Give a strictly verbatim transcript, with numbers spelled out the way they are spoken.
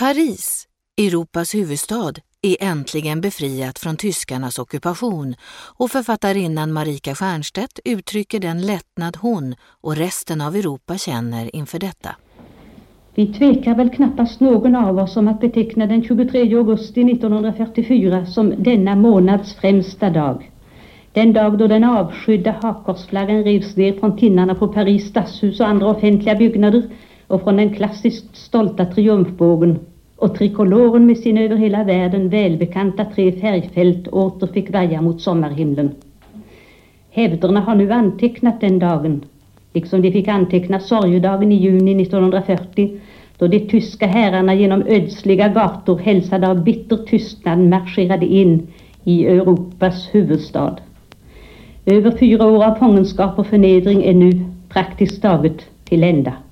Paris, Europas huvudstad, är äntligen befriat från tyskarnas ockupation och författarinnan Marika Stiernstedt uttrycker den lättnad hon och resten av Europa känner inför detta. Vi tvekar väl knappast någon av oss om att beteckna den tjugotredje augusti nittonhundrafyrtiofyra som denna månads främsta dag. Den dag då den avskydda hakkorsflaggan rivs ner från tinnarna på Paris stadshus och andra offentliga byggnader och från den klassiskt stolta triumfbågen och trikoloren med sin över hela världen välbekanta tre färgfält åter fick vaja mot sommarhimlen. Hävderna har nu antecknat den dagen, liksom de fick anteckna sorgedagen i juni nittonhundrafyrtio, då de tyska herrarna genom ödsliga gator hälsade av bitter tystnad marscherade in i Europas huvudstad. Över fyra år av fångenskap och förnedring är nu praktiskt taget till ända.